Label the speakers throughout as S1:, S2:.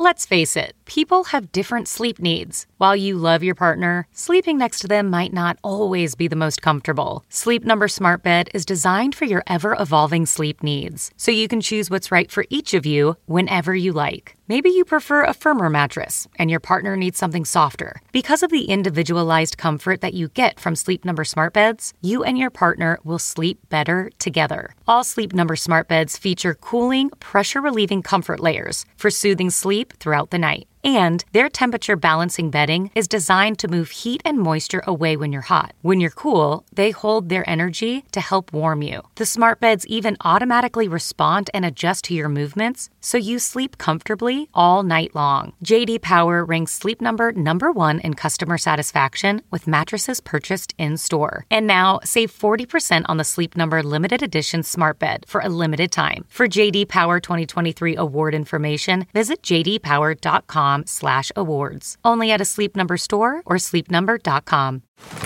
S1: Let's face it, people have different sleep needs. While you love your partner, sleeping next to them might not always be the most comfortable. Sleep Number Smart Bed is designed for your ever-evolving sleep needs, so you can choose what's right for each of you whenever you like. Maybe you prefer a firmer mattress and your partner needs something softer. Because of the individualized comfort that you get from Sleep Number Smart Beds, you and your partner will sleep better together. All Sleep Number Smart Beds feature cooling, pressure-relieving comfort layers for soothing sleep throughout the night. And their temperature balancing bedding is designed to move heat and moisture away when you're hot. When you're cool, they hold their energy to help warm you. The smart beds even automatically respond and adjust to your movements, so you sleep comfortably all night long. J.D. Power ranks Sleep Number #1 in customer satisfaction with mattresses purchased in-store. And now, save 40% on the Sleep Number limited edition smart bed for a limited time. For J.D. Power 2023 award information, visit jdpower.com/awards. Only at a Sleep Number store or sleepnumber.com.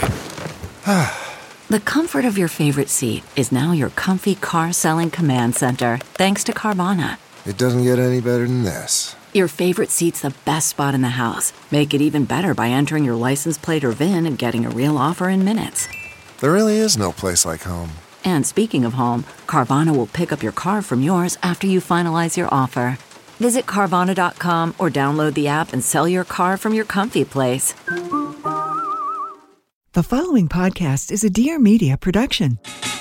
S2: The comfort of your favorite seat is now your comfy car selling command center, thanks to Carvana.
S3: It doesn't get any better than this.
S2: Your favorite seat's the best spot in the house. Make it even better by entering your license plate or VIN and getting a real offer in minutes.
S3: There really is no place like home.
S2: And speaking of home, Carvana will pick up your car from yours after you finalize your offer. Visit Carvana.com or download the app and sell your car from your comfy place.
S4: The following podcast is a Dear Media production.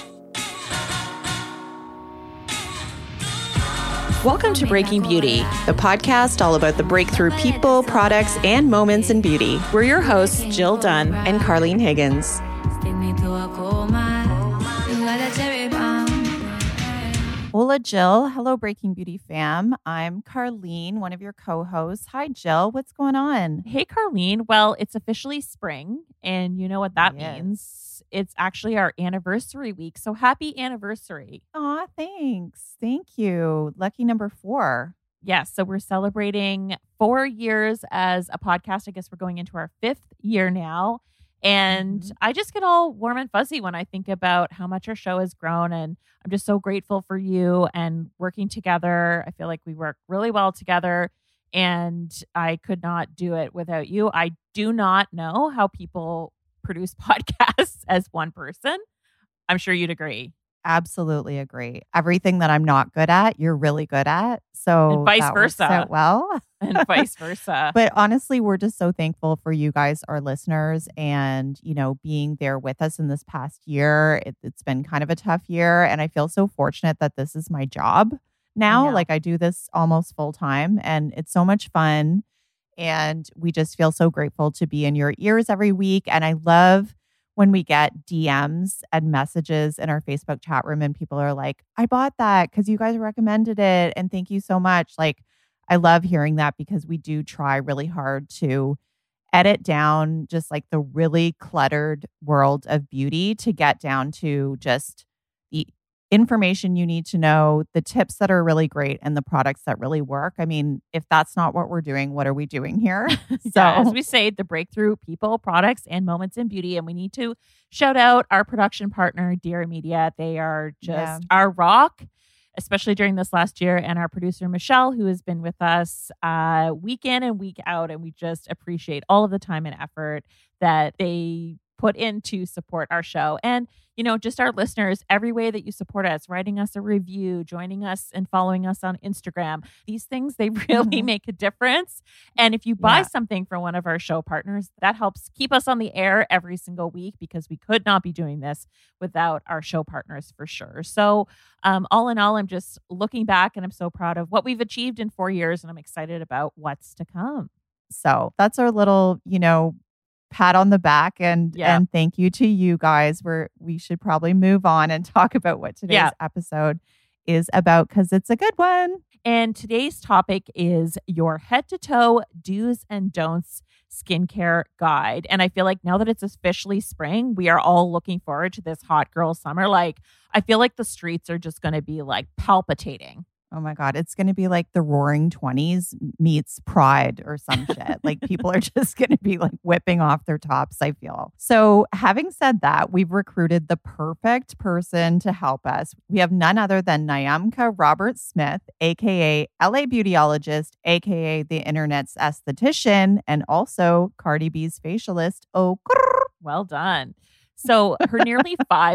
S5: Welcome to Breaking Beauty, the podcast all about the breakthrough people, products, and moments in beauty. We're your hosts, Jill Dunn and Carleen Higgins. Hola, Jill. Hello, Breaking Beauty fam. I'm Carleen, one of your co-hosts. Hi, Jill. What's going on?
S6: Hey, Carleen. Well, it's officially spring, and you know what that means. It's actually our anniversary week, so happy anniversary.
S5: Aw, thanks. Thank you. Lucky number 4.
S6: Yes, so we're celebrating 4 years as a podcast. I guess we're going into our 5th year now. And I just get all warm and fuzzy when I think about how much our show has grown. And I'm just so grateful for you and working together. I feel like we work really well together and I could not do it without you. I do not know how people produce podcasts as one person. I'm sure you'd agree.
S5: Absolutely agree. Everything that I'm not good at, you're really good at. So
S6: and vice versa.
S5: Works out well.
S6: And vice versa.
S5: But honestly, we're just so thankful for you guys, our listeners, and, you know, being there with us in this past year. It's been kind of a tough year. And I feel so fortunate that this is my job now. Like I do this almost full time and it's so much fun. And we just feel so grateful to be in your ears every week. And I love when we get DMs and messages in our Facebook chat room and people are like, I bought that because you guys recommended it. And thank you so much. Like, I love hearing that because we do try really hard to edit down just like the really cluttered world of beauty to get down to just the information you need to know, the tips that are really great and the products that really work. I mean, if that's not what we're doing, what are we doing here?
S6: So as we say, the breakthrough people, products, and moments in beauty. And we need to shout out our production partner, Dear Media. They are just our rock, especially during this last year, and our producer, Michelle, who has been with us week in and week out. And we just appreciate all of the time and effort that they put in to support our show. And, you know, just our listeners, every way that you support us, writing us a review, joining us and following us on Instagram, these things, they really make a difference. And if you buy something from one of our show partners, that helps keep us on the air every single week because we could not be doing this without our show partners for sure. So all in all, I'm just looking back and I'm so proud of what we've achieved in 4 years and I'm excited about what's to come.
S5: So that's our little, you know, pat on the back and thank you to you guys. We should probably move on and talk about what today's episode is about because it's a good one.
S6: And today's topic is your head to toe do's and don'ts skincare guide. And I feel like now that it's officially spring, we are all looking forward to this hot girl summer. Like I feel like the streets are just going to be like palpitating.
S5: Oh my God. It's going to be like the Roaring 20s meets Pride or some shit. Like people are just going to be like whipping off their tops, I feel. So having said that, we've recruited the perfect person to help us. We have none other than Nyamka Roberts-Smith, aka LA Beautyologist, aka the internet's esthetician, and also Cardi B's facialist. Oh,
S6: well done. So her nearly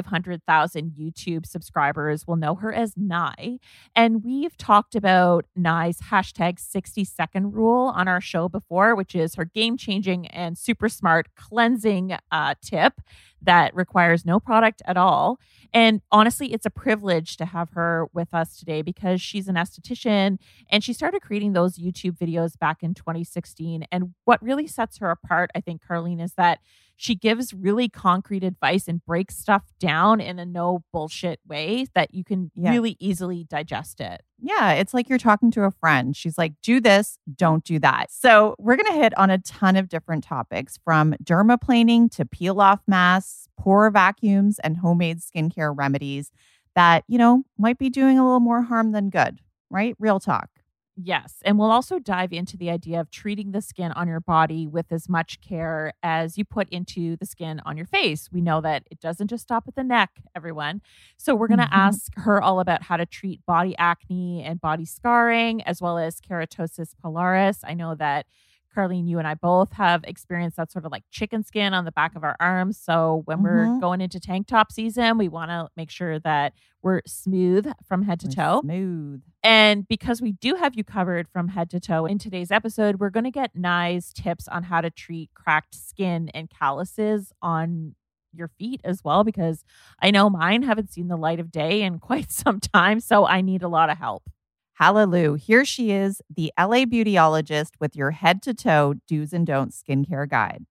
S6: 500,000 YouTube subscribers will know her as Nye. And we've talked about Nye's hashtag 60-second rule on our show before, which is her game-changing and super smart cleansing tip that requires no product at all. And honestly, it's a privilege to have her with us today because she's an esthetician and she started creating those YouTube videos back in 2016. And what really sets her apart, I think, Carlene, is that she gives really concrete advice and breaks stuff down in a no bullshit way that you can really easily digest it.
S5: Yeah, it's like you're talking to a friend. She's like, do this, don't do that. So we're going to hit on a ton of different topics from dermaplaning to peel-off masks, pore vacuums, and homemade skincare remedies that, might be doing a little more harm than good, right? Real talk.
S6: Yes. And we'll also dive into the idea of treating the skin on your body with as much care as you put into the skin on your face. We know that it doesn't just stop at the neck, everyone. So we're going to ask her all about how to treat body acne and body scarring, as well as keratosis pilaris. I know that Carlene, you and I both have experienced that sort of like chicken skin on the back of our arms. So when we're going into tank top season, we want to make sure that we're smooth from head to toe.
S5: Smooth.
S6: And because we do have you covered from head to toe in today's episode, we're going to get Nye's tips on how to treat cracked skin and calluses on your feet as well, because I know mine haven't seen the light of day in quite some time. So I need a lot of help.
S5: Hallelujah. Here she is, the LA Beautyologist with your head to toe do's and don'ts skincare guide.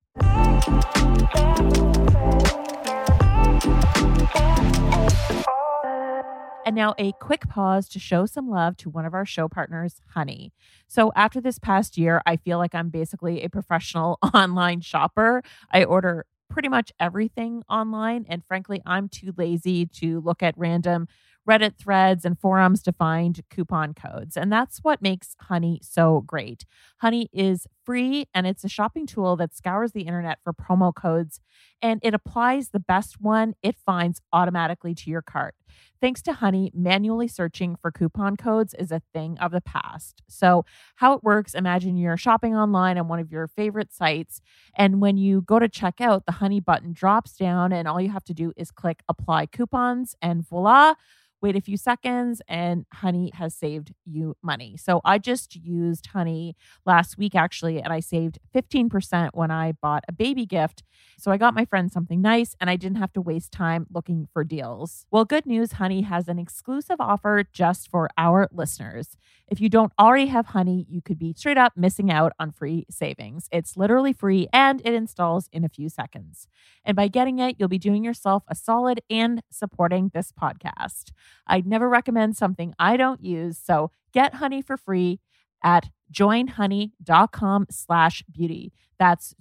S6: And now a quick pause to show some love to one of our show partners, Honey. So after this past year, I feel like I'm basically a professional online shopper. I order pretty much everything online. And frankly, I'm too lazy to look at random Reddit threads and forums to find coupon codes. And that's what makes Honey so great. Honey is free and it's a shopping tool that scours the internet for promo codes and it applies the best one it finds automatically to your cart. Thanks to Honey, manually searching for coupon codes is a thing of the past. So how it works, imagine you're shopping online on one of your favorite sites. And when you go to check out, the Honey button drops down and all you have to do is click apply coupons and voila. Wait a few seconds and Honey has saved you money. So I just used Honey last week actually, and I saved 15% when I bought a baby gift. So I got my friend something nice and I didn't have to waste time looking for deals. Well, good news, Honey has an exclusive offer just for our listeners. If you don't already have Honey, you could be straight up missing out on free savings. It's literally free and it installs in a few seconds. And by getting it, you'll be doing yourself a solid and supporting this podcast. I'd never recommend something I don't use. So get Honey for free at joinhoney.com/beauty. That's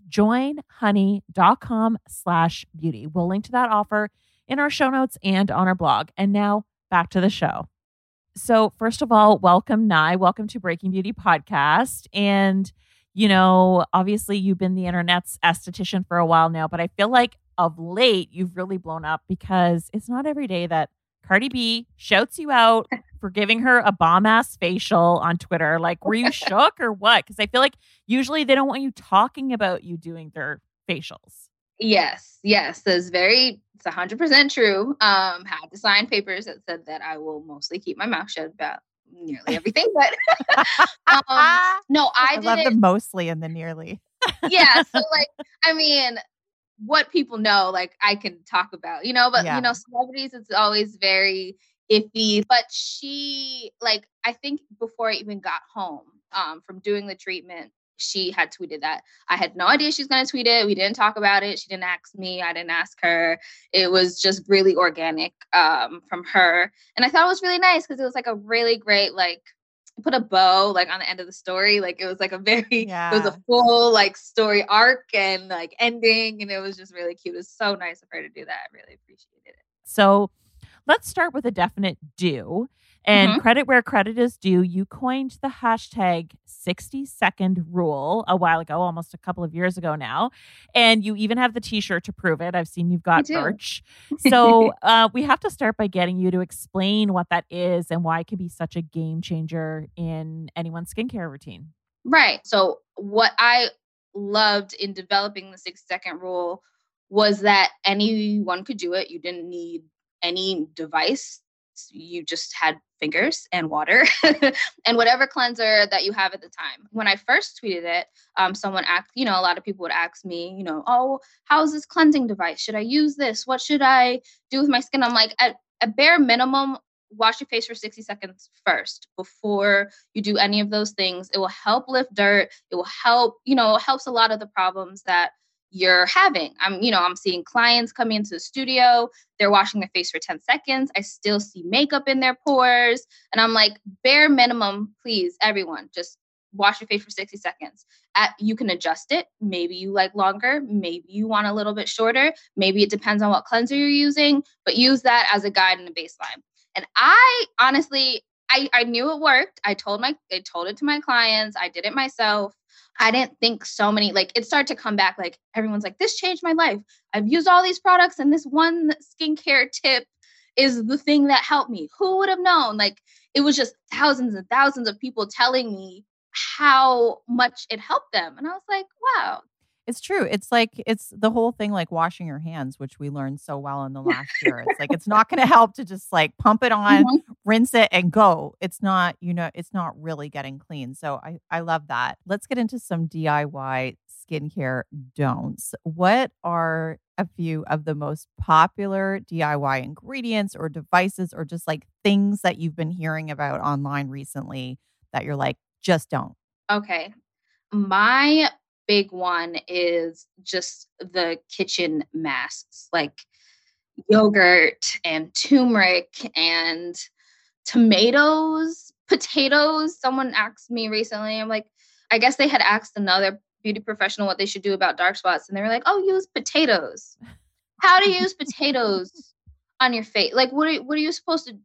S6: joinhoney.com/beauty. We'll link to that offer in our show notes and on our blog. And now back to the show. So first of all, welcome, Nye. Welcome to Breaking Beauty Podcast. And, obviously you've been the internet's esthetician for a while now, but I feel like of late you've really blown up because it's not every day that Cardi B shouts you out for giving her a bomb-ass facial on Twitter. Like, were you shook or what? Because I feel like usually they don't want you talking about you doing their facials.
S7: Yes. It's 100% true. Had to sign papers that said that I will mostly keep my mouth shut about nearly everything. But no, I
S5: love the mostly and the nearly.
S7: Yeah. So what people know, I can talk about, but celebrities, it's always very iffy. But she, I think before I even got home from doing the treatment, she had tweeted that. I had no idea she was going to tweet it. We didn't talk about it. She didn't ask me. I didn't ask her. It was just really organic from her. And I thought it was really nice because it was a really great, put a bow on the end of the story. It was it was a full story arc and ending. And it was just really cute. It was so nice of her to do that. I really appreciated it.
S6: So let's start with a definite do. And credit where credit is due, you coined the hashtag 60-second rule a while ago, almost a couple of years ago now. And you even have the t-shirt to prove it. I've seen you've got merch. So we have to start by getting you to explain what that is and why it can be such a game changer in anyone's skincare routine.
S7: Right. So what I loved in developing the 60-second rule was that anyone could do it. You didn't need any device. You just had fingers and water and whatever cleanser that you have at the time. When I first tweeted it, someone asked, a lot of people would ask me, oh, how's this cleansing device? Should I use this? What should I do with my skin? I'm like, at bare minimum, wash your face for 60 seconds first before you do any of those things. It will help lift dirt. It will help, it helps a lot of the problems that you're having. I'm seeing clients coming into the studio. They're washing their face for 10 seconds. I still see makeup in their pores. And I'm like, bare minimum, please, everyone, just wash your face for 60 seconds. You can adjust it. Maybe you like longer. Maybe you want a little bit shorter. Maybe it depends on what cleanser you're using, but use that as a guide and a baseline. And I honestly, I knew it worked. I told it to my clients. I did it myself. I didn't think so many, it started to come back. Everyone's like, this changed my life. I've used all these products and this one skincare tip is the thing that helped me. Who would have known? It was just thousands and thousands of people telling me how much it helped them. And I was like, wow.
S5: It's true. It's the whole thing, washing your hands, which we learned so well in the last year. It's it's not going to help to just pump it on, rinse it and go. It's not, it's not really getting clean. So I love that. Let's get into some DIY skincare don'ts. What are a few of the most popular DIY ingredients or devices or just things that you've been hearing about online recently that you're just don't?
S7: Okay. My big one is just the kitchen masks, yogurt and turmeric and tomatoes, potatoes. Someone asked me recently, I'm like, I guess they had asked another beauty professional what they should do about dark spots. And they were like, oh, use potatoes. How do you use potatoes on your face? What are you supposed to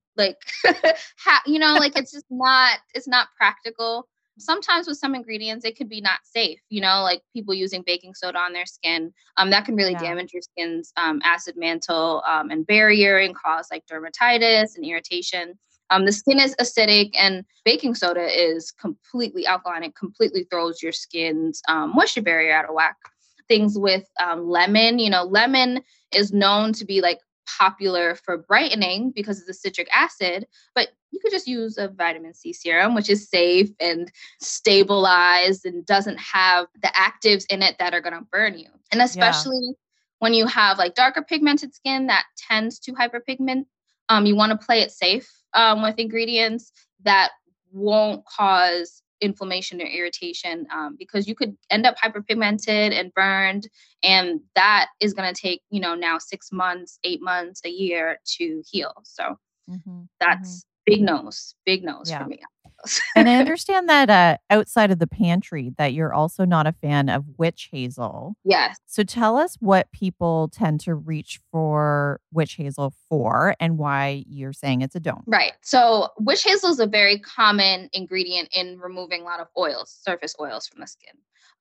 S7: it's just not, it's not practical. Sometimes with some ingredients, it could be not safe, people using baking soda on their skin. That can really damage your skin's acid mantle and barrier and cause dermatitis and irritation. The skin is acidic and baking soda is completely alkaline. It completely throws your skin's moisture barrier out of whack. Things with lemon, lemon is known to be popular for brightening because of the citric acid, but you could just use a vitamin C serum, which is safe and stabilized and doesn't have the actives in it that are going to burn you. And especially when you have darker pigmented skin that tends to hyperpigment, you want to play it safe with ingredients that won't cause inflammation or irritation because you could end up hyperpigmented and burned. And that is going to take, now 6 months, 8 months, a year to heal. So that's big nose for me.
S5: And I understand that outside of the pantry that you're also not a fan of witch hazel.
S7: Yes.
S5: So tell us what people tend to reach for witch hazel for and why you're saying it's a don't.
S7: Right. So witch hazel is a very common ingredient in removing a lot of oils, surface oils from the skin,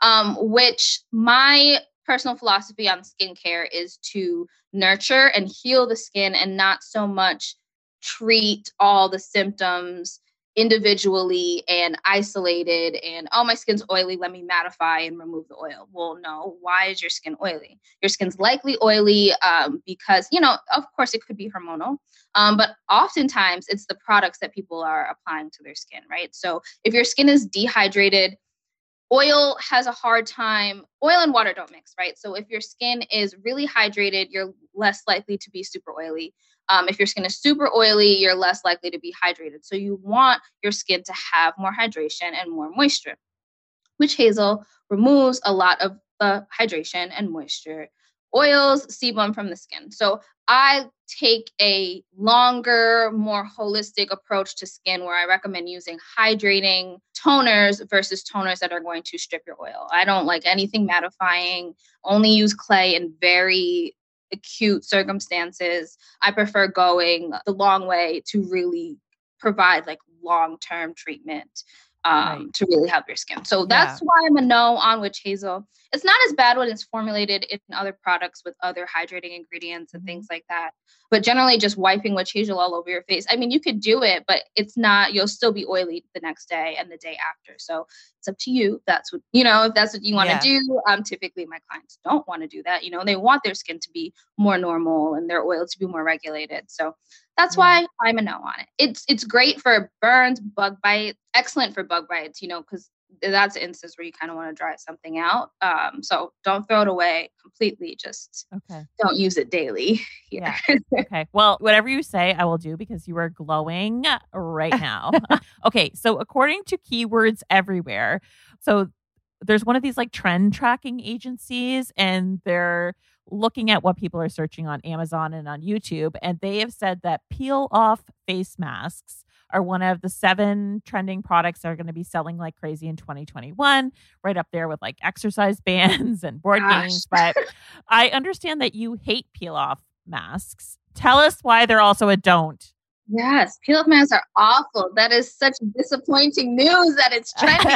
S7: which my personal philosophy on skincare is to nurture and heal the skin and not so much treat all the symptoms individually and isolated and, oh, my skin's oily, let me mattify and remove the oil. Well, no, why is your skin oily? Your skin's likely oily because, of course it could be hormonal, but oftentimes it's the products that people are applying to their skin, right? So if your skin is dehydrated, oil has a hard time, oil and water don't mix, right? So if your skin is really hydrated, you're less likely to be super oily. If your skin is super oily, you're less likely to be hydrated. So you want your skin to have more hydration and more moisture. Witch hazel removes a lot of the hydration and moisture, oils, sebum from the skin. So I take a longer, more holistic approach to skin where I recommend using hydrating toners versus toners that are going to strip your oil. I don't like anything mattifying, only use clay in very acute circumstances. I prefer going the long way to really provide like long-term treatment to really help your skin. So that's why I'm a no on witch hazel. It's not as bad when it's formulated in other products with other hydrating ingredients and things like that. But generally just wiping witch hazel all over your face. I mean, you could do it, but it's not, you'll still be oily the next day and the day after. So it's up to you. That's what, if that's what you want to do. Typically my clients don't want to do that. They want their skin to be more normal and their oil to be more regulated. So that's why I'm a no on it. It's great for burns, bug bites, excellent for bug bites, because that's an instance where you kind of want to dry something out. So don't throw it away completely. Just don't use it daily here.
S6: Yeah. Okay. Well, whatever you say, I will do because you are glowing right now. Okay. So according to Keywords Everywhere, so there's one of these like trend tracking agencies, and they're looking at what people are searching on Amazon and on YouTube. And they have said that peel off face masks are one of the 7 trending products that are going to be selling like crazy in 2021, right up there with like exercise bands and board games. But I understand that you hate peel off masks. Tell us why they're also a don't.
S7: Yes, peel off masks are awful. That is such disappointing news that it's trending.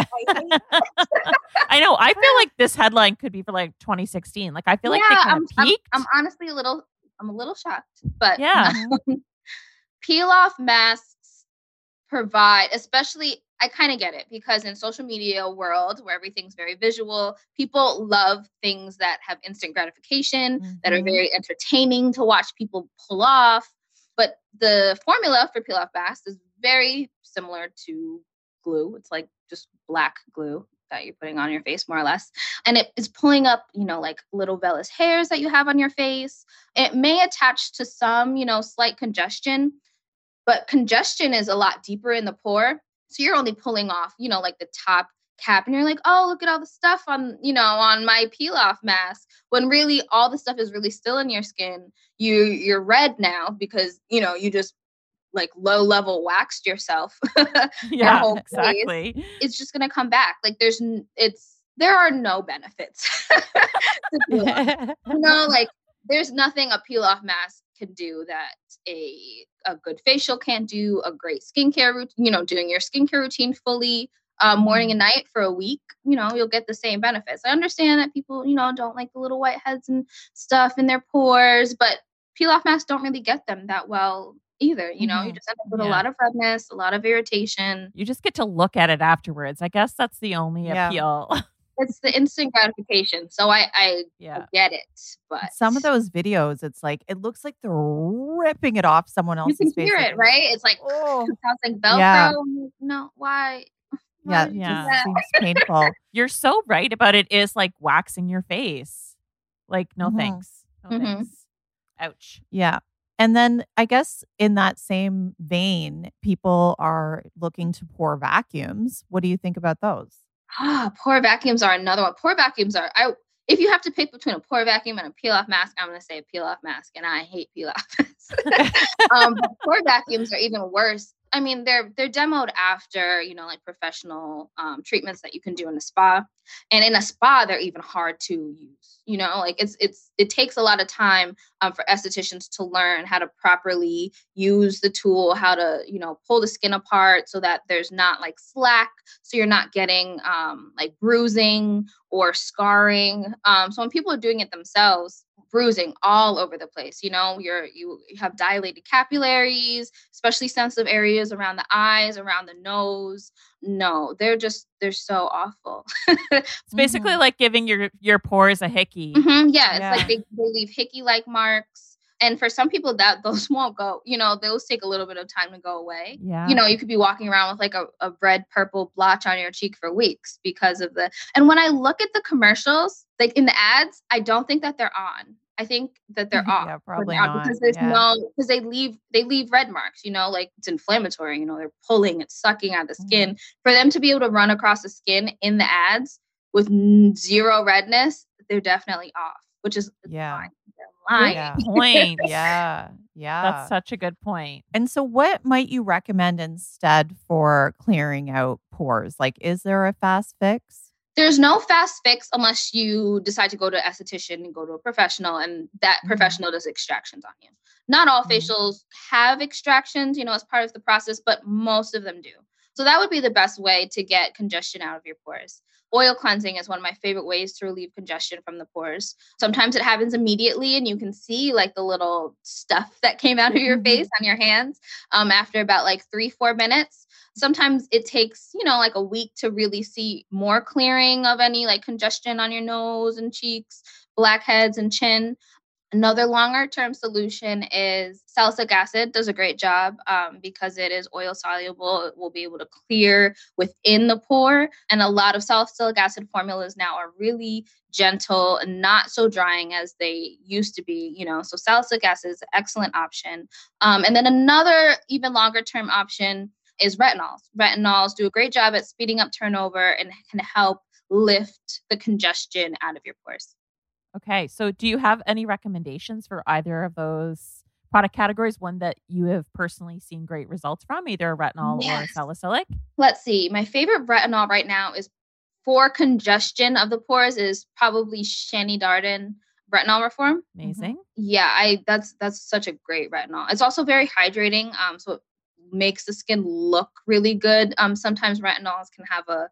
S6: I know. I feel like this headline could be for like 2016. Like I feel like they kind of peaked.
S7: I'm honestly a little shocked, but peel off masks provide, especially, I kind of get it because in social media world where everything's very visual, people love things that have instant gratification, that are very entertaining to watch people pull off. But the formula for peel off masks is very similar to glue. It's like just black glue that you're putting on your face, more or less. And it is pulling up, like little vellus hairs that you have on your face. It may attach to some, slight congestion, but congestion is a lot deeper in the pore. So you're only pulling off, like the top cap, and you're like, oh, look at all the stuff on, on my peel off mask, when really all the stuff is really still in your skin. You're red now because, you just like low level waxed yourself.
S6: Yeah, exactly.
S7: Face. It's just going to come back. Like there are no benefits. Like there's nothing a peel off mask can do that a good facial can't do, a great skincare routine, doing your skincare routine fully, morning and night for a week, you'll get the same benefits. I understand that people, don't like the little whiteheads and stuff in their pores, but peel off masks don't really get them that well either. You just end up with a lot of redness, a lot of irritation.
S6: You just get to look at it afterwards. I guess that's the only appeal.
S7: It's the instant gratification. So I get it. But
S5: some of those videos, it's like, it looks like they're ripping it off someone else's face.
S7: You can hear it, right? It's like, it sounds like Velcro. Yeah. No, why?
S5: Yeah. It seems painful.
S6: You're so right about it is like waxing your face. Like, no thanks. No thanks. Ouch.
S5: Yeah. And then I guess in that same vein, people are looking to pore vacuums. What do you think about those?
S7: Pore vacuums are another one. Pore vacuums are, if you have to pick between a pore vacuum and a peel off mask, I'm going to say a peel off mask, and I hate peel off masks. But pore vacuums are even worse. I mean, they're demoed after, like professional treatments that you can do in a spa. And in a spa, they're even hard to use. Like it takes a lot of time for estheticians to learn how to properly use the tool, how to, pull the skin apart so that there's not like slack. So you're not getting like bruising or scarring. So when people are doing it themselves, bruising all over the place, you have dilated capillaries, especially sensitive areas around the eyes, around the nose. No, they're so awful.
S6: It's basically like giving your pores a hickey.
S7: Yeah, it's like they leave hickey-like marks. And for some people those won't go, those take a little bit of time to go away.
S6: Yeah.
S7: You could be walking around with like a red, purple blotch on your cheek for weeks because of and when I look at the commercials, like in the ads, I don't think that they're on. I think that they're off.
S5: Yeah, probably not.
S7: Because there's because they leave red marks, like it's inflammatory, they're pulling, it's sucking out the skin. For them to be able to run across the skin in the ads with zero redness, they're definitely off, which is fine.
S6: Good point.
S5: Yeah.
S6: That's such a good point.
S5: And so what might you recommend instead for clearing out pores? Like, is there a fast fix?
S7: There's no fast fix unless you decide to go to an esthetician and go to a professional, and that professional does extractions on you. Not all facials have extractions, as part of the process, but most of them do. So that would be the best way to get congestion out of your pores. Oil cleansing is one of my favorite ways to relieve congestion from the pores. Sometimes it happens immediately and you can see like the little stuff that came out of your face on your hands after about like 3-4 minutes. Sometimes it takes, like a week to really see more clearing of any like congestion on your nose and cheeks, blackheads and chin. Another longer term solution is salicylic acid. Does a great job because it is oil soluble. It will be able to clear within the pore. And a lot of salicylic acid formulas now are really gentle and not so drying as they used to be, So salicylic acid is an excellent option. And then another even longer term option is retinols. Retinols do a great job at speeding up turnover and can help lift the congestion out of your pores.
S6: Okay. So do you have any recommendations for either of those product categories? One that you have personally seen great results from, either retinol or salicylic?
S7: Let's see. My favorite retinol right now is for congestion of the pores is probably Shani Darden Retinol Reform.
S6: Amazing.
S7: Yeah, that's such a great retinol. It's also very hydrating. So it makes the skin look really good. Sometimes retinols can have a,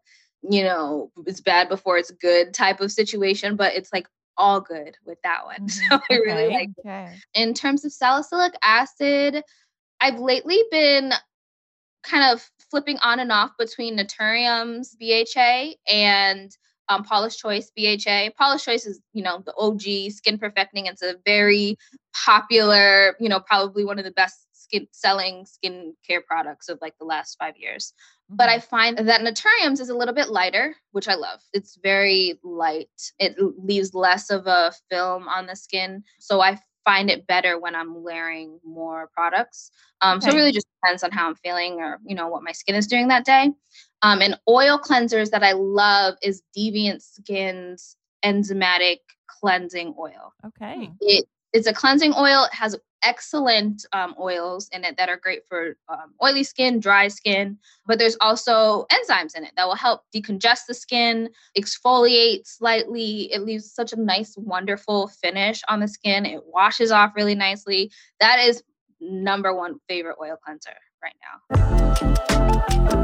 S7: it's bad before it's good type of situation, but it's like all good with that one. So I really like it. In terms of salicylic acid, I've lately been kind of flipping on and off between Naturium's BHA and Paula's Choice BHA. Paula's Choice is, the OG skin perfecting. It's a very popular, probably one of the best selling skincare products of like the last 5 years. But I find that Naturium's is a little bit lighter, which I love. It's very light. It leaves less of a film on the skin. So I find it better when I'm layering more products. So it really just depends on how I'm feeling or, what my skin is doing that day. And oil cleansers that I love is Deviant Skin's enzymatic cleansing oil.
S6: Okay.
S7: It's a cleansing oil. It has excellent oils in it that are great for oily skin, dry skin, but there's also enzymes in it that will help decongest the skin, exfoliate slightly. It leaves such a nice, wonderful finish on the skin. It washes off really nicely. That is number one favorite oil cleanser right now.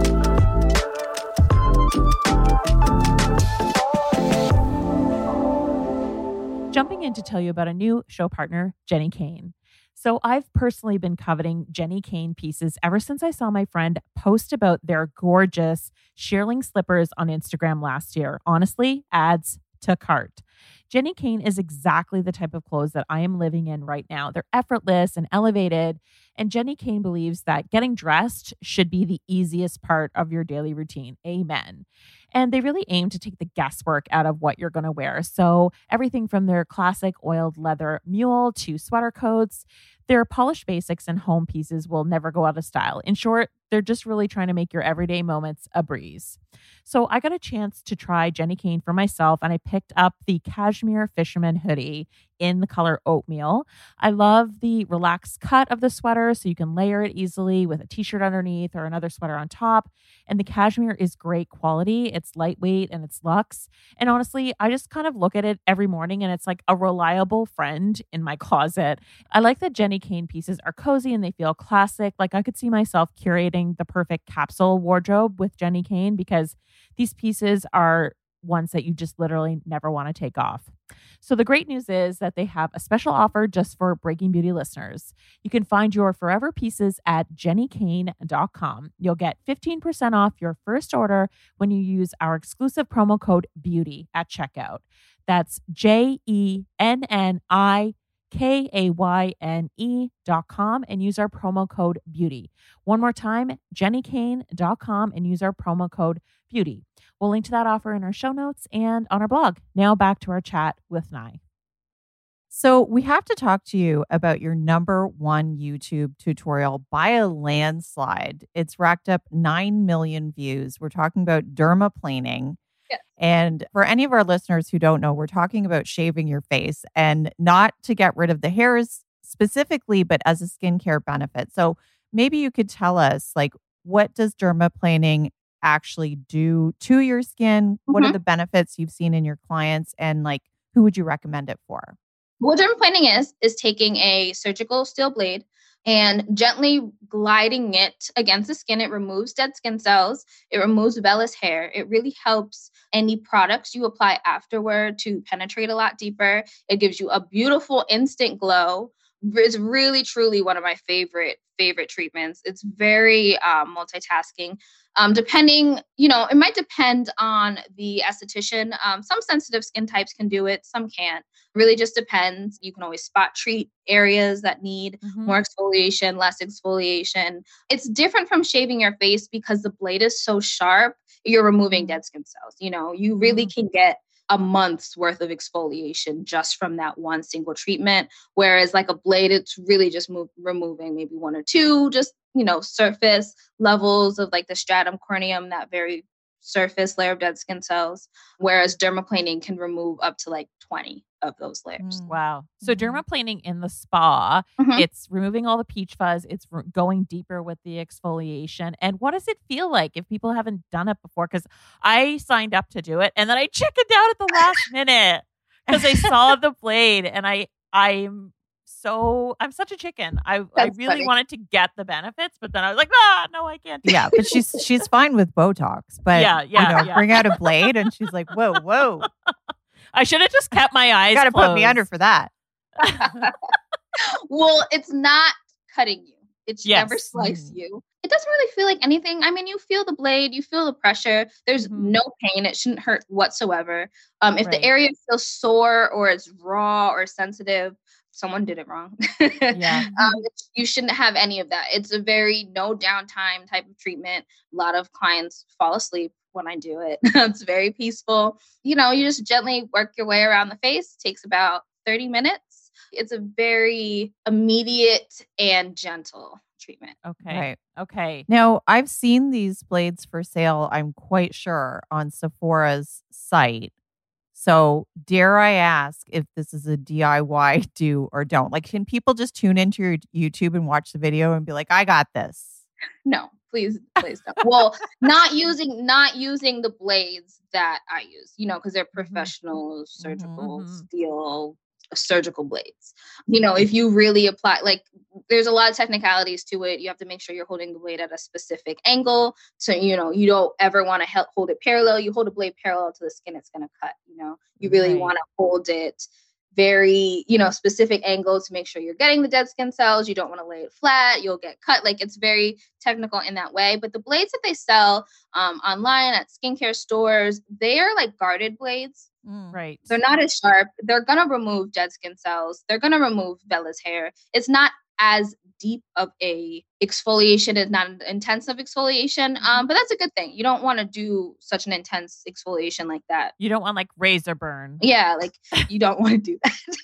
S6: Jumping in to tell you about a new show partner, Jenni Kayne. So I've personally been coveting Jenni Kayne pieces ever since I saw my friend post about their gorgeous shearling slippers on Instagram last year. Honestly, adds to cart. Jenni Kayne is exactly the type of clothes that I am living in right now. They're effortless and elevated. And Jenni Kayne believes that getting dressed should be the easiest part of your daily routine. Amen. And they really aim to take the guesswork out of what you're going to wear. So everything from their classic oiled leather mule to sweater coats, their polished basics and home pieces will never go out of style. In short, they're just really trying to make your everyday moments a breeze. So I got a chance to try Jenni Kayne for myself, and I picked up the Cashmere Fisherman hoodie in the color oatmeal. I love the relaxed cut of the sweater, so you can layer it easily with a t-shirt underneath or another sweater on top. And the cashmere is great quality. It's lightweight and it's luxe. And honestly, I just kind of look at it every morning and it's like a reliable friend in my closet. I like that Jenni Kayne pieces are cozy and they feel classic. Like I could see myself curating the perfect capsule wardrobe with Jenni Kayne because these pieces are ones that you just literally never want to take off. So the great news is that they have a special offer just for Breaking Beauty listeners. You can find your forever pieces at jennikayne.com. You'll get 15% off your first order when you use our exclusive promo code BEAUTY at checkout. That's JENNIKAYNE.com and use our promo code BEAUTY. One more time, jennikayne.com and use our promo code BEAUTY. We'll link to that offer in our show notes and on our blog. Now back to our chat with Nye.
S5: So we have to talk to you about your number one YouTube tutorial by a landslide. It's racked up 9 million views. We're talking about dermaplaning.
S7: Yeah.
S5: And for any of our listeners who don't know, we're talking about shaving your face and not to get rid of the hairs specifically, but as a skincare benefit. So maybe you could tell us, like, what does dermaplaning actually do to your skin? What are the benefits you've seen in your clients, and like who would you recommend it for?
S7: What dermaplaning is taking a surgical steel blade and gently gliding it against the skin. It removes dead skin cells. It removes vellus hair. It really helps any products you apply afterward to penetrate a lot deeper. It gives you a beautiful instant glow. It's really, truly one of my favorite treatments. It's very multitasking. Depending, it might depend on the esthetician. Some sensitive skin types can do it, some can't. Really just depends. You can always spot treat areas that need more exfoliation, less exfoliation. It's different from shaving your face because the blade is so sharp. You're removing dead skin cells. You really can get a month's worth of exfoliation just from that one single treatment. Whereas like a blade, it's really just removing maybe one or two, just, surface levels of like the stratum corneum, that very surface layer of dead skin cells. Whereas dermaplaning can remove up to like 20 of those layers.
S6: Wow. So dermaplaning in the spa, it's removing all the peach fuzz. It's going deeper with the exfoliation. And what does it feel like if people haven't done it before? Because I signed up to do it and then I chickened out at the last minute because I saw the blade and I'm such a chicken. I really wanted to get the benefits, but then I was like, no, I can't.
S5: Yeah, but she's fine with Botox. But bring out a blade and she's like, whoa.
S6: I should have just kept my eyes closed.
S5: You got to put me under for that.
S7: Well, it's not cutting you. It should never slice you. It doesn't really feel like anything. I mean, you feel the blade, you feel the pressure. There's no pain. It shouldn't hurt whatsoever. If the area feels sore or it's raw or sensitive, someone did it wrong. You shouldn't have any of that. It's a very no downtime type of treatment. A lot of clients fall asleep when I do it. It's very peaceful. You just gently work your way around the face. It takes about 30 minutes. It's a very immediate and gentle treatment.
S6: Okay. Right. Okay.
S5: Now, I've seen these blades for sale, I'm quite sure, on Sephora's site. So dare I ask if this is a DIY do or don't? Like, can people just tune into your YouTube and watch the video and be like, I got this?
S7: No, please don't. Well, not using the blades that I use, because they're professional surgical steel surgical blades. If you really apply, like, there's a lot of technicalities to it. You have to make sure you're holding the blade at a specific angle. So, you don't ever want to hold it parallel. You hold a blade parallel to the skin, it's going to cut, you really want to hold it very, specific angle to make sure you're getting the dead skin cells. You don't want to lay it flat. You'll get cut. Like, it's very technical in that way. But the blades that they sell online at skincare stores, they are like guarded blades.
S6: Right.
S7: They're not as sharp. They're going to remove dead skin cells. They're going to remove vellus hair. It's not as deep of a exfoliation. It's not an intensive exfoliation. But that's a good thing. You don't want to do such an intense exfoliation like that.
S6: You don't want like razor burn.
S7: Yeah. Like you don't want to do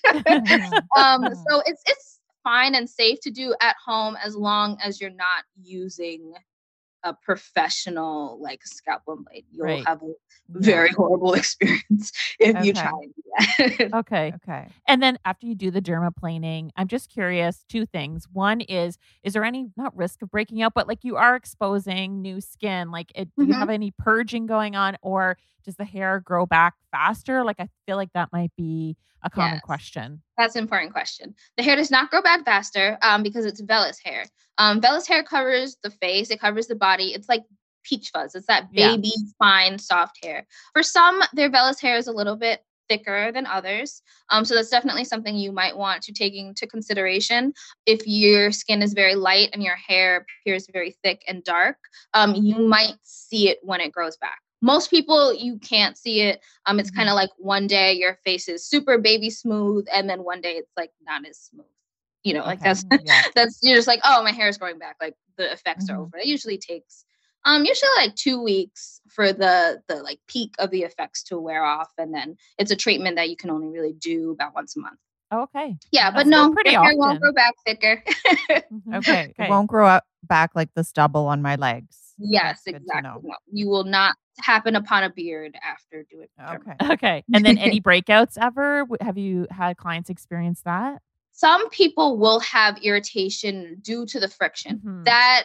S7: that. So it's fine and safe to do at home as long as you're not using a professional like scalpel blade. You'll have a very horrible experience if you try and do that.
S6: Okay. And then after you do the dermaplaning, I'm just curious, two things. One is there any, not risk of breaking out, but like you are exposing new skin, like do you have any purging going on, or does the hair grow back faster? Like, I feel like that might be a common question.
S7: That's an important question. The hair does not grow back faster because it's vellus hair. Vellus hair covers the face. It covers the body. It's like peach fuzz. It's that baby, fine, soft hair. For some, their vellus hair is a little bit thicker than others. So that's definitely something you might want to take into consideration. If your skin is very light and your hair appears very thick and dark, you might see it when it grows back. Most people, you can't see it. It's kind of like one day your face is super baby smooth, and then one day it's like not as smooth. Like that's you're just like, oh, my hair is growing back. Like the effects are over. It usually takes usually like 2 weeks for the like peak of the effects to wear off, and then it's a treatment that you can only really do about once a month.
S6: Okay.
S7: Yeah, but no, pretty hair won't grow back thicker.
S5: Okay. It won't grow up back like the stubble on my legs.
S7: Yes, exactly. No, you will not happen upon a beard after doing it.
S6: Okay. And then any breakouts ever? Have you had clients experience that?
S7: Some people will have irritation due to the friction. That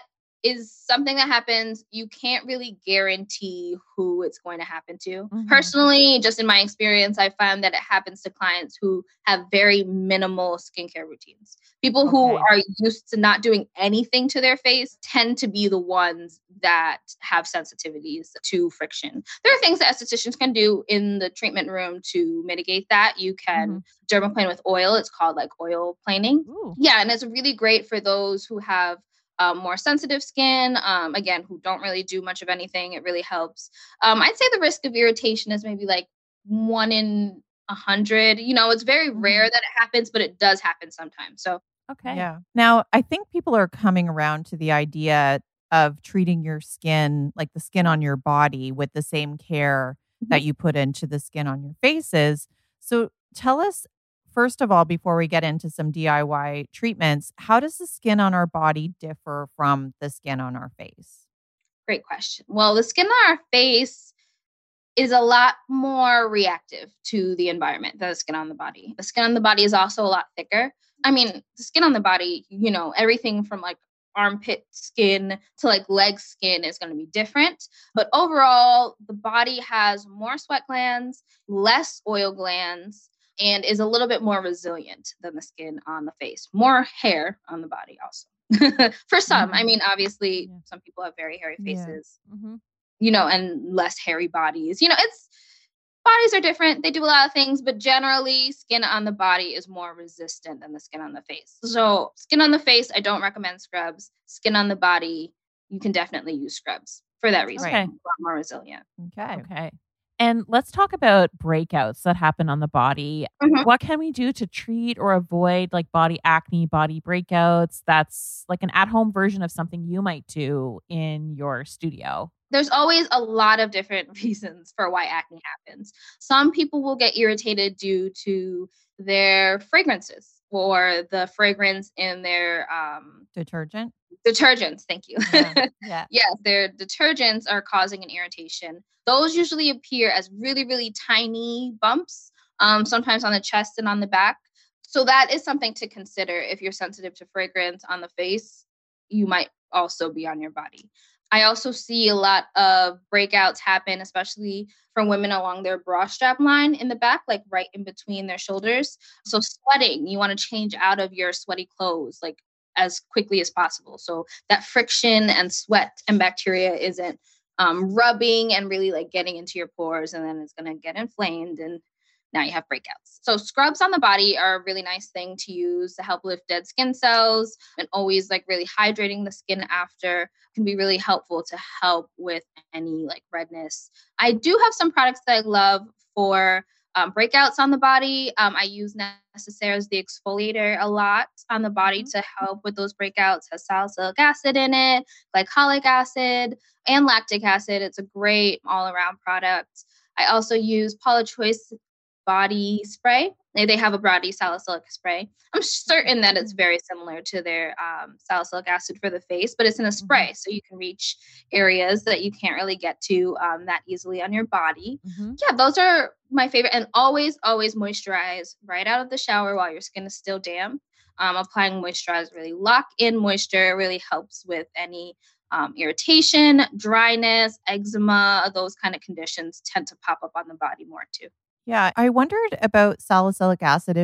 S7: is something that happens. You can't really guarantee who it's going to happen to.
S6: Mm-hmm.
S7: Personally, just in my experience, I found that it happens to clients who have very minimal skincare routines. People who are used to not doing anything to their face tend to be the ones that have sensitivities to friction. There are things that estheticians can do in the treatment room to mitigate that. You can dermaplane with oil. It's called like oil planing.
S6: Ooh.
S7: Yeah, and it's really great for those who have more sensitive skin, again, who don't really do much of anything. It really helps. I'd say the risk of irritation is maybe like 1 in 100. You know, it's very rare that it happens, but it does happen sometimes. So,
S6: okay.
S5: Yeah. Now, I think people are coming around to the idea of treating your skin, like the skin on your body, with the same care that you put into the skin on your faces. So tell us, first of all, before we get into some DIY treatments, how does the skin on our body differ from the skin on our face?
S7: Great question. Well, the skin on our face is a lot more reactive to the environment than the skin on the body. The skin on the body is also a lot thicker. I mean, the skin on the body, you know, everything from like armpit skin to like leg skin is going to be different. But overall, the body has more sweat glands, less oil glands, and is a little bit more resilient than the skin on the face. More hair on the body also. For some, I mean, obviously, some people have very hairy faces, you know, and less hairy bodies. You know, bodies are different. They do a lot of things, but generally, skin on the body is more resistant than the skin on the face. So skin on the face, I don't recommend scrubs. Skin on the body, you can definitely use scrubs for that reason.
S6: Okay.
S7: A lot more resilient.
S6: Okay. And let's talk about breakouts that happen on the body. What can we do to treat or avoid like body acne, body breakouts? That's like an at-home version of something you might do in your studio.
S7: There's always a lot of different reasons for why acne happens. Some people will get irritated due to their fragrances or the fragrance in their detergents. Thank you.
S5: Yeah.
S7: Yes, their detergents are causing an irritation. Those usually appear as really, really tiny bumps, sometimes on the chest and on the back. So that is something to consider. If you're sensitive to fragrance on the face, you might also be on your body. I also see a lot of breakouts happen, especially for women along their bra strap line in the back, like right in between their shoulders. So sweating, you want to change out of your sweaty clothes like as quickly as possible. So that friction and sweat and bacteria isn't rubbing and really like getting into your pores, and then it's going to get inflamed and now you have breakouts. So scrubs on the body are a really nice thing to use to help lift dead skin cells, and always like really hydrating the skin after can be really helpful to help with any like redness. I do have some products that I love for breakouts on the body. I use Necessaires the exfoliator a lot on the body to help with those breakouts. It has salicylic acid in it, glycolic acid, and lactic acid. It's a great all-around product. I also use Paula Choice body spray. They have a body salicylic spray. I'm certain that it's very similar to their salicylic acid for the face, but it's in a spray, so you can reach areas that you can't really get to that easily on your body. Yeah, those are my favorite. And always moisturize right out of the shower while your skin is still damp. Applying moisturizer really lock in moisture. It really helps with any irritation, dryness, eczema. Those kind of conditions tend to pop up on the body more too.
S5: Yeah, I wondered about salicylic acid.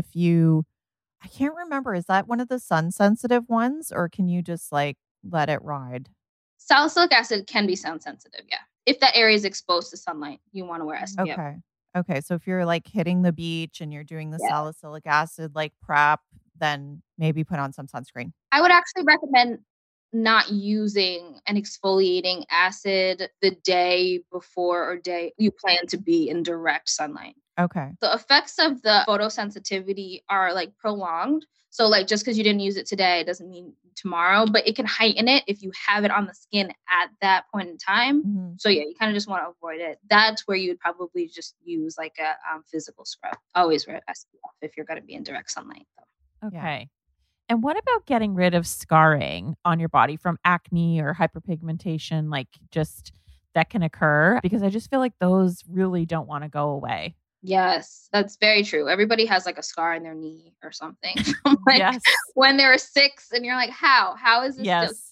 S5: I can't remember, is that one of the sun sensitive ones, or can you just like let it ride?
S7: Salicylic acid can be sun sensitive, yeah. If that area is exposed to sunlight, you want to wear SPF.
S5: Okay. So if you're like hitting the beach and you're doing the salicylic acid like prep, then maybe put on some sunscreen.
S7: I would actually recommend not using an exfoliating acid the day before or day you plan to be in direct sunlight.
S5: Okay.
S7: The effects of the photosensitivity are like prolonged. So like just because you didn't use it today doesn't mean tomorrow, but it can heighten it if you have it on the skin at that point in time. So yeah, you kind of just want to avoid it. That's where you would probably just use like a physical scrub. Always wear SPF if you're going to be in direct sunlight though.
S6: Okay. Yeah. And what about getting rid of scarring on your body from acne or hyperpigmentation? Like just that can occur, because I just feel like those really don't want to go away.
S7: Yes, that's very true. Everybody has like a scar in their knee or something. Like when they were 6 and you're like, how is this?
S6: Yes.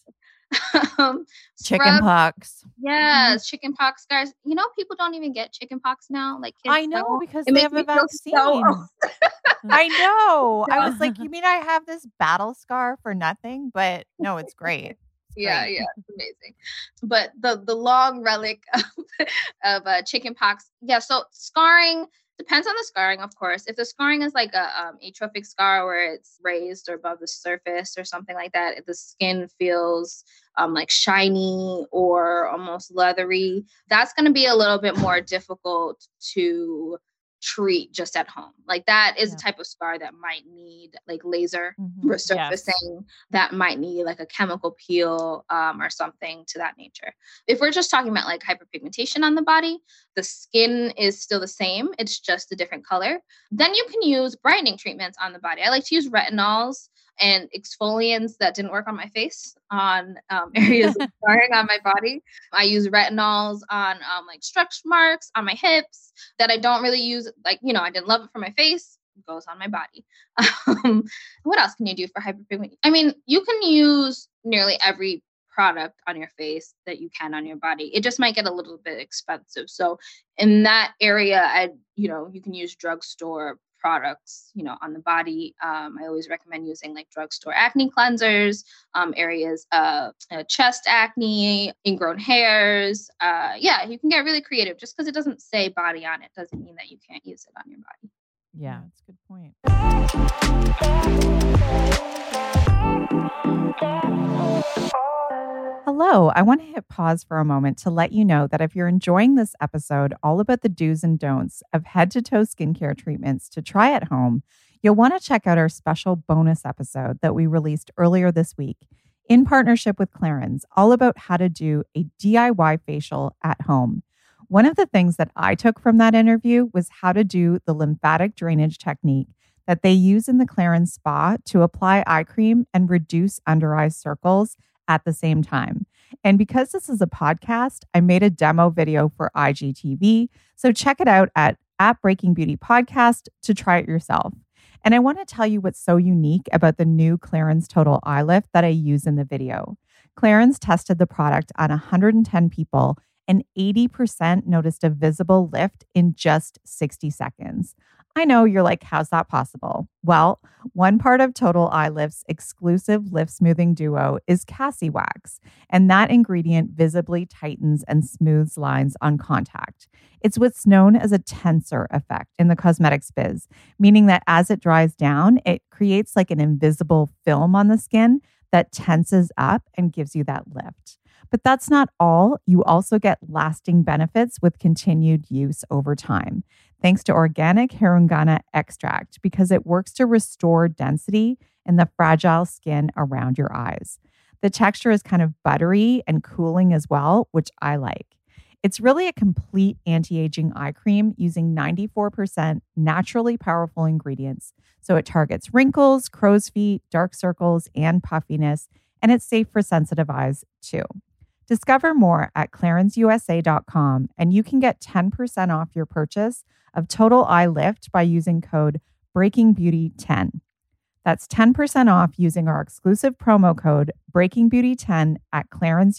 S5: Chicken pox.
S7: Yes, chicken pox scars. You know, people don't even get chicken pox now. Like kids
S5: I know
S7: don't.
S5: because
S7: It
S5: they
S7: makes
S5: have a
S7: me feel
S5: vaccine.
S7: so
S5: I know. I was like, you mean I have this battle scar for nothing? But no, it's great.
S7: Yeah, it's amazing. But the long relic of chicken pox. Yeah, so scarring depends on the scarring, of course. If the scarring is like a atrophic scar where it's raised or above the surface or something like that, if the skin feels like shiny or almost leathery, that's going to be a little bit more difficult to treat just at home. Like that is a type of scar that might need like laser resurfacing, that might need like a chemical peel or something to that nature. If we're just talking about like hyperpigmentation on the body, the skin is still the same, it's just a different color. Then you can use brightening treatments on the body. I like to use retinols and exfoliants that didn't work on my face, on areas of scarring on my body. I use retinols on like stretch marks on my hips that I don't really use. Like, you know, I didn't love it for my face. It goes on my body. What else can you do for hyperpigmentation? I mean, you can use nearly every product on your face that you can on your body. It just might get a little bit expensive. So in that area, you can use drugstore products, on the body. I always recommend using like drugstore acne cleansers, areas of chest acne, ingrown hairs. You can get really creative. Just because it doesn't say body on it doesn't mean that you can't use it on your body.
S5: Yeah, that's a good point. Hello, I want to hit pause for a moment to let you know that if you're enjoying this episode all about the do's and don'ts of head-to-toe skincare treatments to try at home, you'll want to check out our special bonus episode that we released earlier this week in partnership with Clarins, all about how to do a DIY facial at home. One of the things that I took from that interview was how to do the lymphatic drainage technique that they use in the Clarins spa to apply eye cream and reduce under-eye circles at the same time. And because this is a podcast, I made a demo video for IGTV. So check it out at Breaking Beauty Podcast to try it yourself. And I want to tell you what's so unique about the new Clarins Total Eye Lift that I use in the video. Clarins tested the product on 110 people and 80% noticed a visible lift in just 60 seconds. I know you're like, how's that possible? Well, one part of Total Eye Lift's exclusive lift smoothing duo is Cassie Wax, and that ingredient visibly tightens and smooths lines on contact. It's what's known as a tensor effect in the cosmetics biz, meaning that as it dries down, it creates like an invisible film on the skin that tenses up and gives you that lift. But that's not all. You also get lasting benefits with continued use over time, thanks to organic Harungana extract, because it works to restore density in the fragile skin around your eyes. The texture is kind of buttery and cooling as well, which I like. It's really a complete anti-aging eye cream using 94% naturally powerful ingredients. So it targets wrinkles, crow's feet, dark circles, and puffiness, and it's safe for sensitive eyes too. Discover more at clarensusa.com, and you can get 10% off your purchase of Total Eye Lift by using code BreakingBeauty10. That's 10% off using our exclusive promo code BreakingBeauty10 at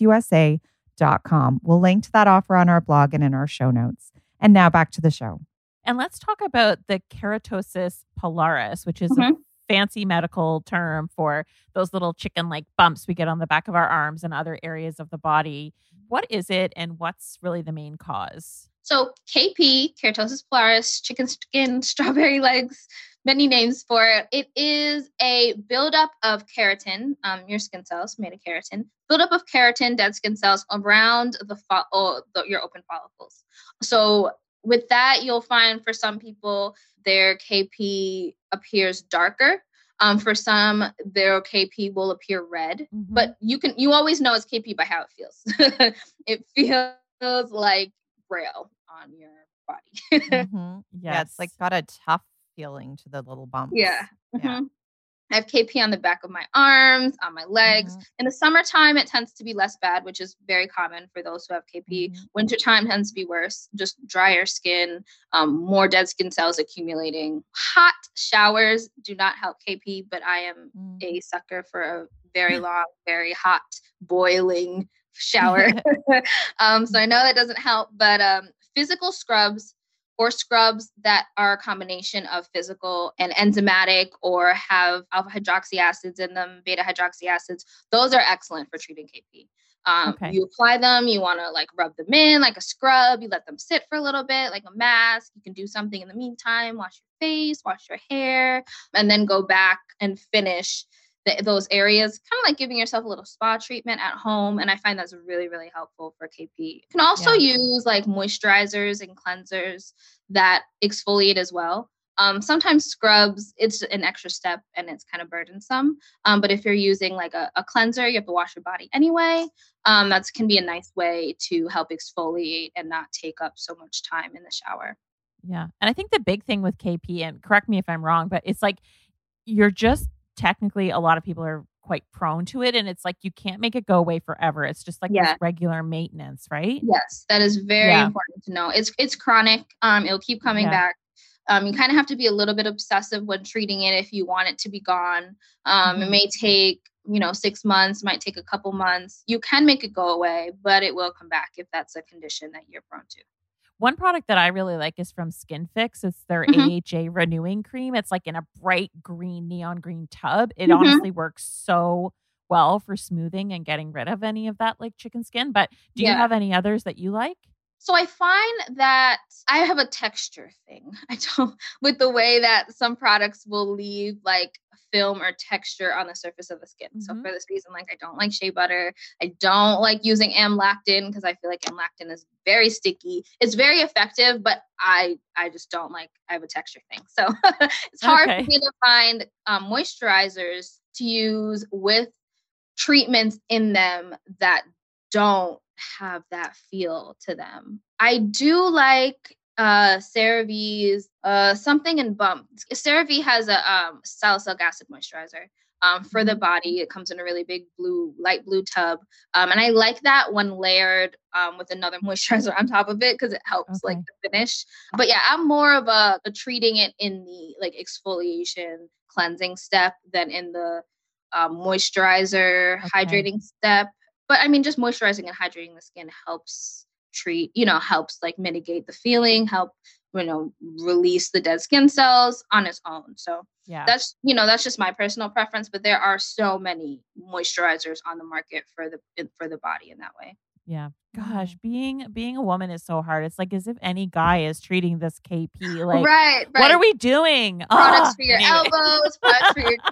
S5: clarensusa.com. We'll link to that offer on our blog and in our show notes. And now back to the show.
S6: And let's talk about the keratosis pilaris, which is a fancy medical term for those little chicken-like bumps we get on the back of our arms and other areas of the body. What is it, and what's really the main cause?
S7: So KP, keratosis pilaris, chicken skin, strawberry legs, many names for it. It is a buildup of keratin, your skin cells made of keratin, buildup of keratin, dead skin cells around your open follicles. So with that, you'll find for some people, their KP appears darker. For some, their KP will appear red, but you always know it's KP by how it feels. It feels like braille on your body.
S5: Yeah, it's like got a tough feeling to the little bumps.
S7: Yeah. I have KP on the back of my arms, on my legs. In the summertime, it tends to be less bad, which is very common for those who have KP. Wintertime tends to be worse, just drier skin, more dead skin cells accumulating. Hot showers do not help KP, but I am a sucker for a very long, very hot, boiling shower. So I know that doesn't help, but physical scrubs or scrubs that are a combination of physical and enzymatic or have alpha hydroxy acids in them, beta hydroxy acids, those are excellent for treating KP. You apply them, you want to like rub them in like a scrub, you let them sit for a little bit like a mask. You can do something in the meantime, wash your face, wash your hair, and then go back and finish those areas, kind of like giving yourself a little spa treatment at home. And I find that's really, really helpful for KP. You can also use like moisturizers and cleansers that exfoliate as well. Sometimes scrubs, it's an extra step and it's kind of burdensome. But if you're using like a cleanser, you have to wash your body anyway. That can be a nice way to help exfoliate and not take up so much time in the shower.
S6: Yeah. And I think the big thing with KP, and correct me if I'm wrong, but it's like you're just technically, a lot of people are quite prone to it. And it's like, you can't make it go away forever. It's just like this regular maintenance, right?
S7: Yes. That is very important to know. It's chronic. It'll keep coming back. You kind of have to be a little bit obsessive when treating it if you want it to be gone. It may take, 6 months, might take a couple months. You can make it go away, but it will come back if that's a condition that you're prone to.
S6: One product that I really like is from Skin Fix. It's their AHA Renewing Cream. It's like in a bright green, neon green tub. It honestly works so well for smoothing and getting rid of any of that like chicken skin. But do you have any others that you like?
S7: So I find that I have a texture thing. With the way that some products will leave like film or texture on the surface of the skin. So for this reason, like I don't like shea butter. I don't like using amlactin because I feel like amlactin is very sticky. It's very effective, but I just don't like, I have a texture thing. So it's hard for me to find moisturizers to use with treatments in them that don't have that feel to them. I do like CeraVe's something in Bump. CeraVe has a salicylic acid moisturizer for the body. It comes in a really big light blue tub. And I like that when layered with another moisturizer on top of it because it helps like the finish. But yeah, I'm more of a treating it in the like exfoliation cleansing step than in the moisturizer hydrating step. But I mean, just moisturizing and hydrating the skin helps helps like mitigate the feeling, help, release the dead skin cells on its own. So that's just my personal preference, but there are so many moisturizers on the market for the body in that way.
S6: Yeah. Gosh, being a woman is so hard. It's like as if any guy is treating this KP. Like, right. What are we doing?
S7: Products for your elbows, products for your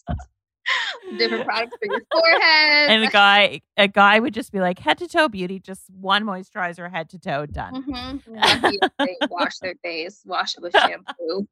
S7: different products for your forehead.
S6: And a guy would just be like head to toe beauty, just one moisturizer, head to toe, done.
S7: They wash their face, wash it with shampoo.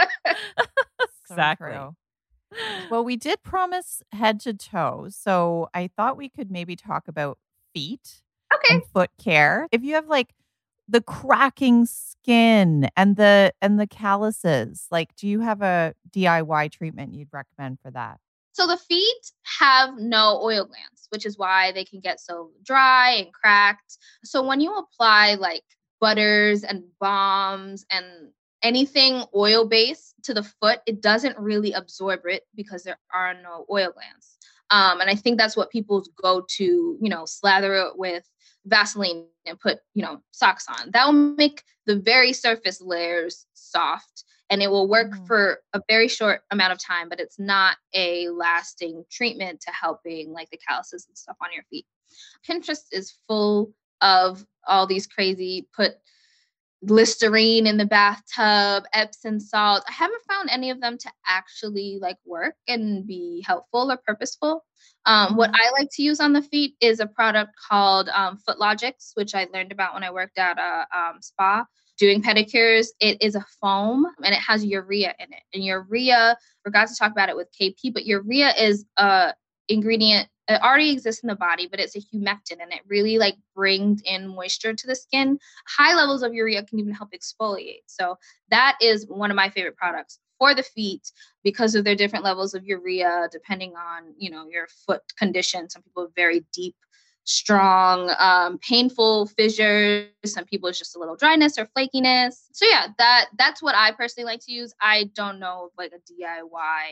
S6: Exactly.
S5: Well, we did promise head to toe, so I thought we could maybe talk about feet and foot care. If you have like the cracking skin and the calluses, like, do you have a DIY treatment you'd recommend for that?
S7: So the feet have no oil glands, which is why they can get so dry and cracked. So when you apply like butters and balms and anything oil-based to the foot, it doesn't really absorb it because there are no oil glands. And I think that's what people go to, slather it with Vaseline and put, socks on. That will make the very surface layers soft. And it will work for a very short amount of time, but it's not a lasting treatment to helping like the calluses and stuff on your feet. Pinterest is full of all these crazy put Listerine in the bathtub, Epsom salt. I haven't found any of them to actually like work and be helpful or purposeful. What I like to use on the feet is a product called FootLogix, which I learned about when I worked at a spa. Doing pedicures. It is a foam and it has urea in it. And urea, forgot to talk about it with KP, but urea is a ingredient. It already exists in the body, but it's a humectant and it really like brings in moisture to the skin. High levels of urea can even help exfoliate. So that is one of my favorite products for the feet because of their different levels of urea, depending on, your foot condition. Some people have very deep, strong, painful fissures. Some people it's just a little dryness or flakiness. So yeah, that's what I personally like to use. I don't know like a DIY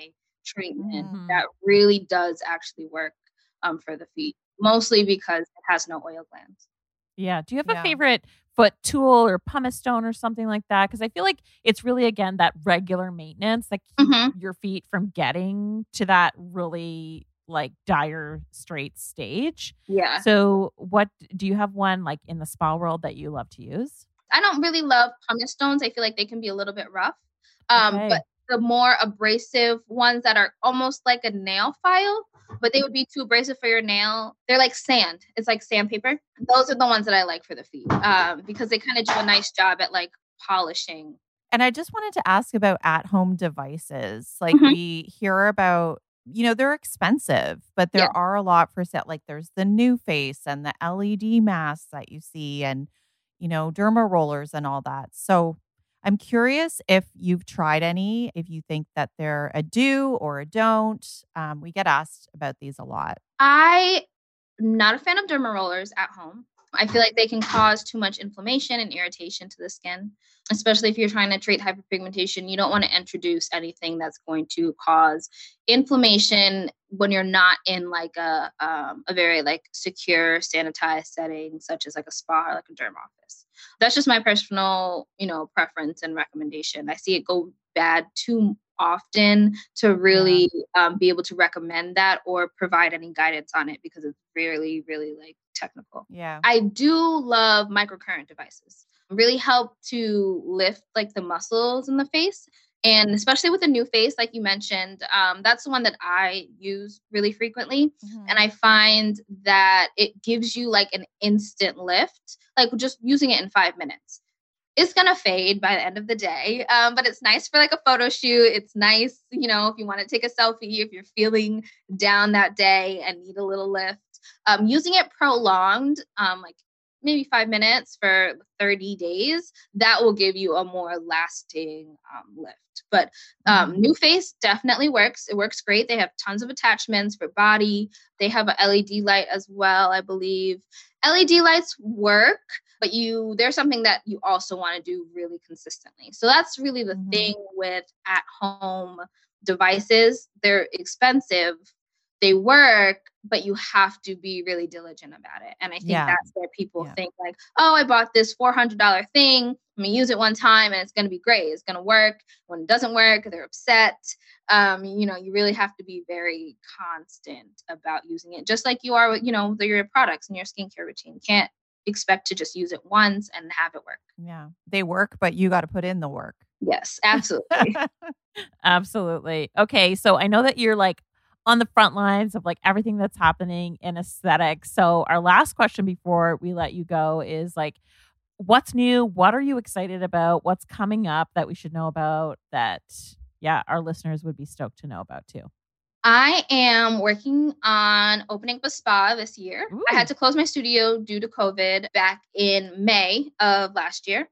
S7: treatment that really does actually work for the feet, mostly because it has no oil glands.
S6: Yeah. Do you have a favorite foot tool or pumice stone or something like that? Because I feel like it's really, again, that regular maintenance that keeps your feet from getting to that really like dire straight stage.
S7: Yeah.
S6: So what do you have one like in the spa world that you love to use?
S7: I don't really love pumice stones. I feel like they can be a little bit rough. But the more abrasive ones that are almost like a nail file, but they would be too abrasive for your nail. They're like sand. It's like sandpaper. Those are the ones that I like for the feet because they kind of do a nice job at like polishing.
S5: And I just wanted to ask about at-home devices. Like we hear about, you know, they're expensive, but there are a lot for sale. Like there's the NuFace and the LED masks that you see and, you know, derma rollers and all that. So I'm curious if you've tried any, if you think that they're a do or a don't. We get asked about these a lot.
S7: I'm not a fan of derma rollers at home. I feel like they can cause too much inflammation and irritation to the skin, especially if you're trying to treat hyperpigmentation. You don't want to introduce anything that's going to cause inflammation when you're not in like a very like secure, sanitized setting, such as like a spa or like a derm office. That's just my personal, you know, preference and recommendation. I see it go bad too often to really be able to recommend that or provide any guidance on it because it's really, really like technical.
S5: Yeah.
S7: I do love microcurrent devices. Really help to lift like the muscles in the face. And especially with the NuFace, like you mentioned, that's the one that I use really frequently. And I find that it gives you like an instant lift, like just using it in 5 minutes. It's going to fade by the end of the day, but it's nice for like a photo shoot. It's nice, you know, if you want to take a selfie, if you're feeling down that day and need a little lift. Using it prolonged, like maybe 5 minutes for 30 days, that will give you a more lasting lift. But NuFace definitely works. It works great. They have tons of attachments for body. They have an LED light as well, I believe. LED lights work, but there's something that you also want to do really consistently. So that's really the thing with at-home devices. They're expensive. They work, but you have to be really diligent about it. And I think that's where people think like, oh, I bought this $400 thing. I'm going to use it one time and it's going to be great. It's going to work. When it doesn't work, they're upset. You know, you really have to be very constant about using it. Just like you are with, you know, your products and your skincare routine. You can't expect to just use it once and have it work.
S5: Yeah. They work, but you got to put in the work.
S7: Yes, absolutely.
S6: Absolutely. Okay. So I know that you're like on the front lines of like everything that's happening in aesthetics. So our last question before we let you go is like, what's new? What are you excited about? What's coming up that we should know about that, our listeners would be stoked to know about too?
S7: I am working on opening up a spa this year.
S6: Ooh.
S7: I had to close my studio due to COVID back in May of last year.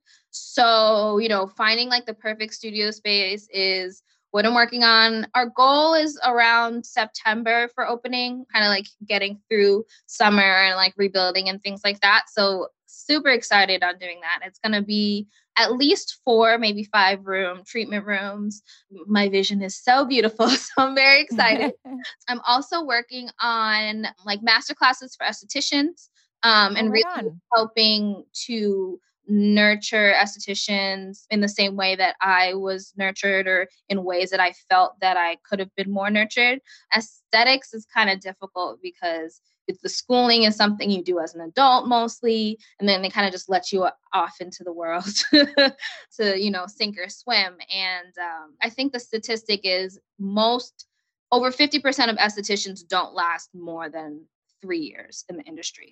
S7: So, you know, finding like the perfect studio space is what I'm working on. Our goal is around September for opening, kind of like getting through summer and like rebuilding and things like that. So super excited on doing that. It's going to be at least 4, maybe 5 treatment rooms. My vision is so beautiful. So I'm very excited. I'm also working on like masterclasses for estheticians and really helping to nurture estheticians in the same way that I was nurtured or in ways that I felt that I could have been more nurtured. Aesthetics is kind of difficult because the schooling is something you do as an adult mostly, and then they kind of just let you off into the world to, you know, sink or swim. And I think the statistic is over 50% of estheticians don't last more than 3 years in the industry.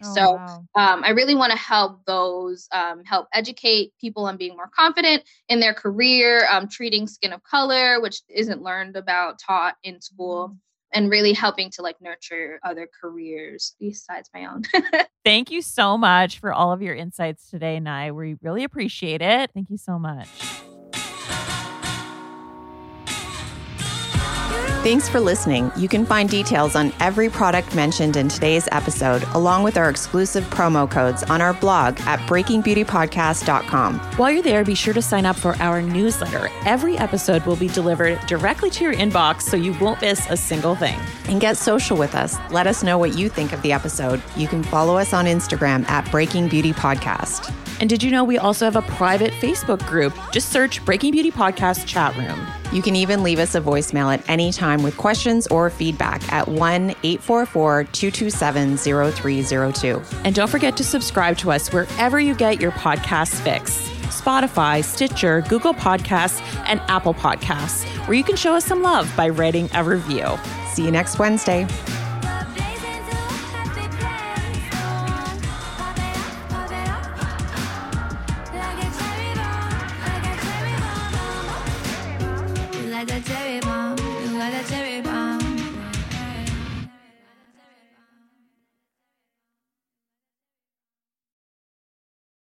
S7: I really want to help those, help educate people on being more confident in their career, treating skin of color, which isn't taught in school. And really helping to like nurture other careers besides my own.
S6: Thank you so much for all of your insights today, Nye. We really appreciate it. Thank you so much.
S8: Thanks for listening. You can find details on every product mentioned in today's episode, along with our exclusive promo codes on our blog at breakingbeautypodcast.com.
S6: While you're there, be sure to sign up for our newsletter. Every episode will be delivered directly to your inbox, so you won't miss a single thing.
S8: And get social with us. Let us know what you think of the episode. You can follow us on Instagram at Breaking Beauty Podcast.
S6: And did you know we also have a private Facebook group? Just search Breaking Beauty Podcast Chat Room.
S8: You can even leave us a voicemail at any time with questions or feedback at 1-844-227-0302.
S6: And don't forget to subscribe to us wherever you get your podcasts fix. Spotify, Stitcher, Google Podcasts, and Apple Podcasts, where you can show us some love by writing a review.
S8: See you next Wednesday.
S9: Like a cherry bomb,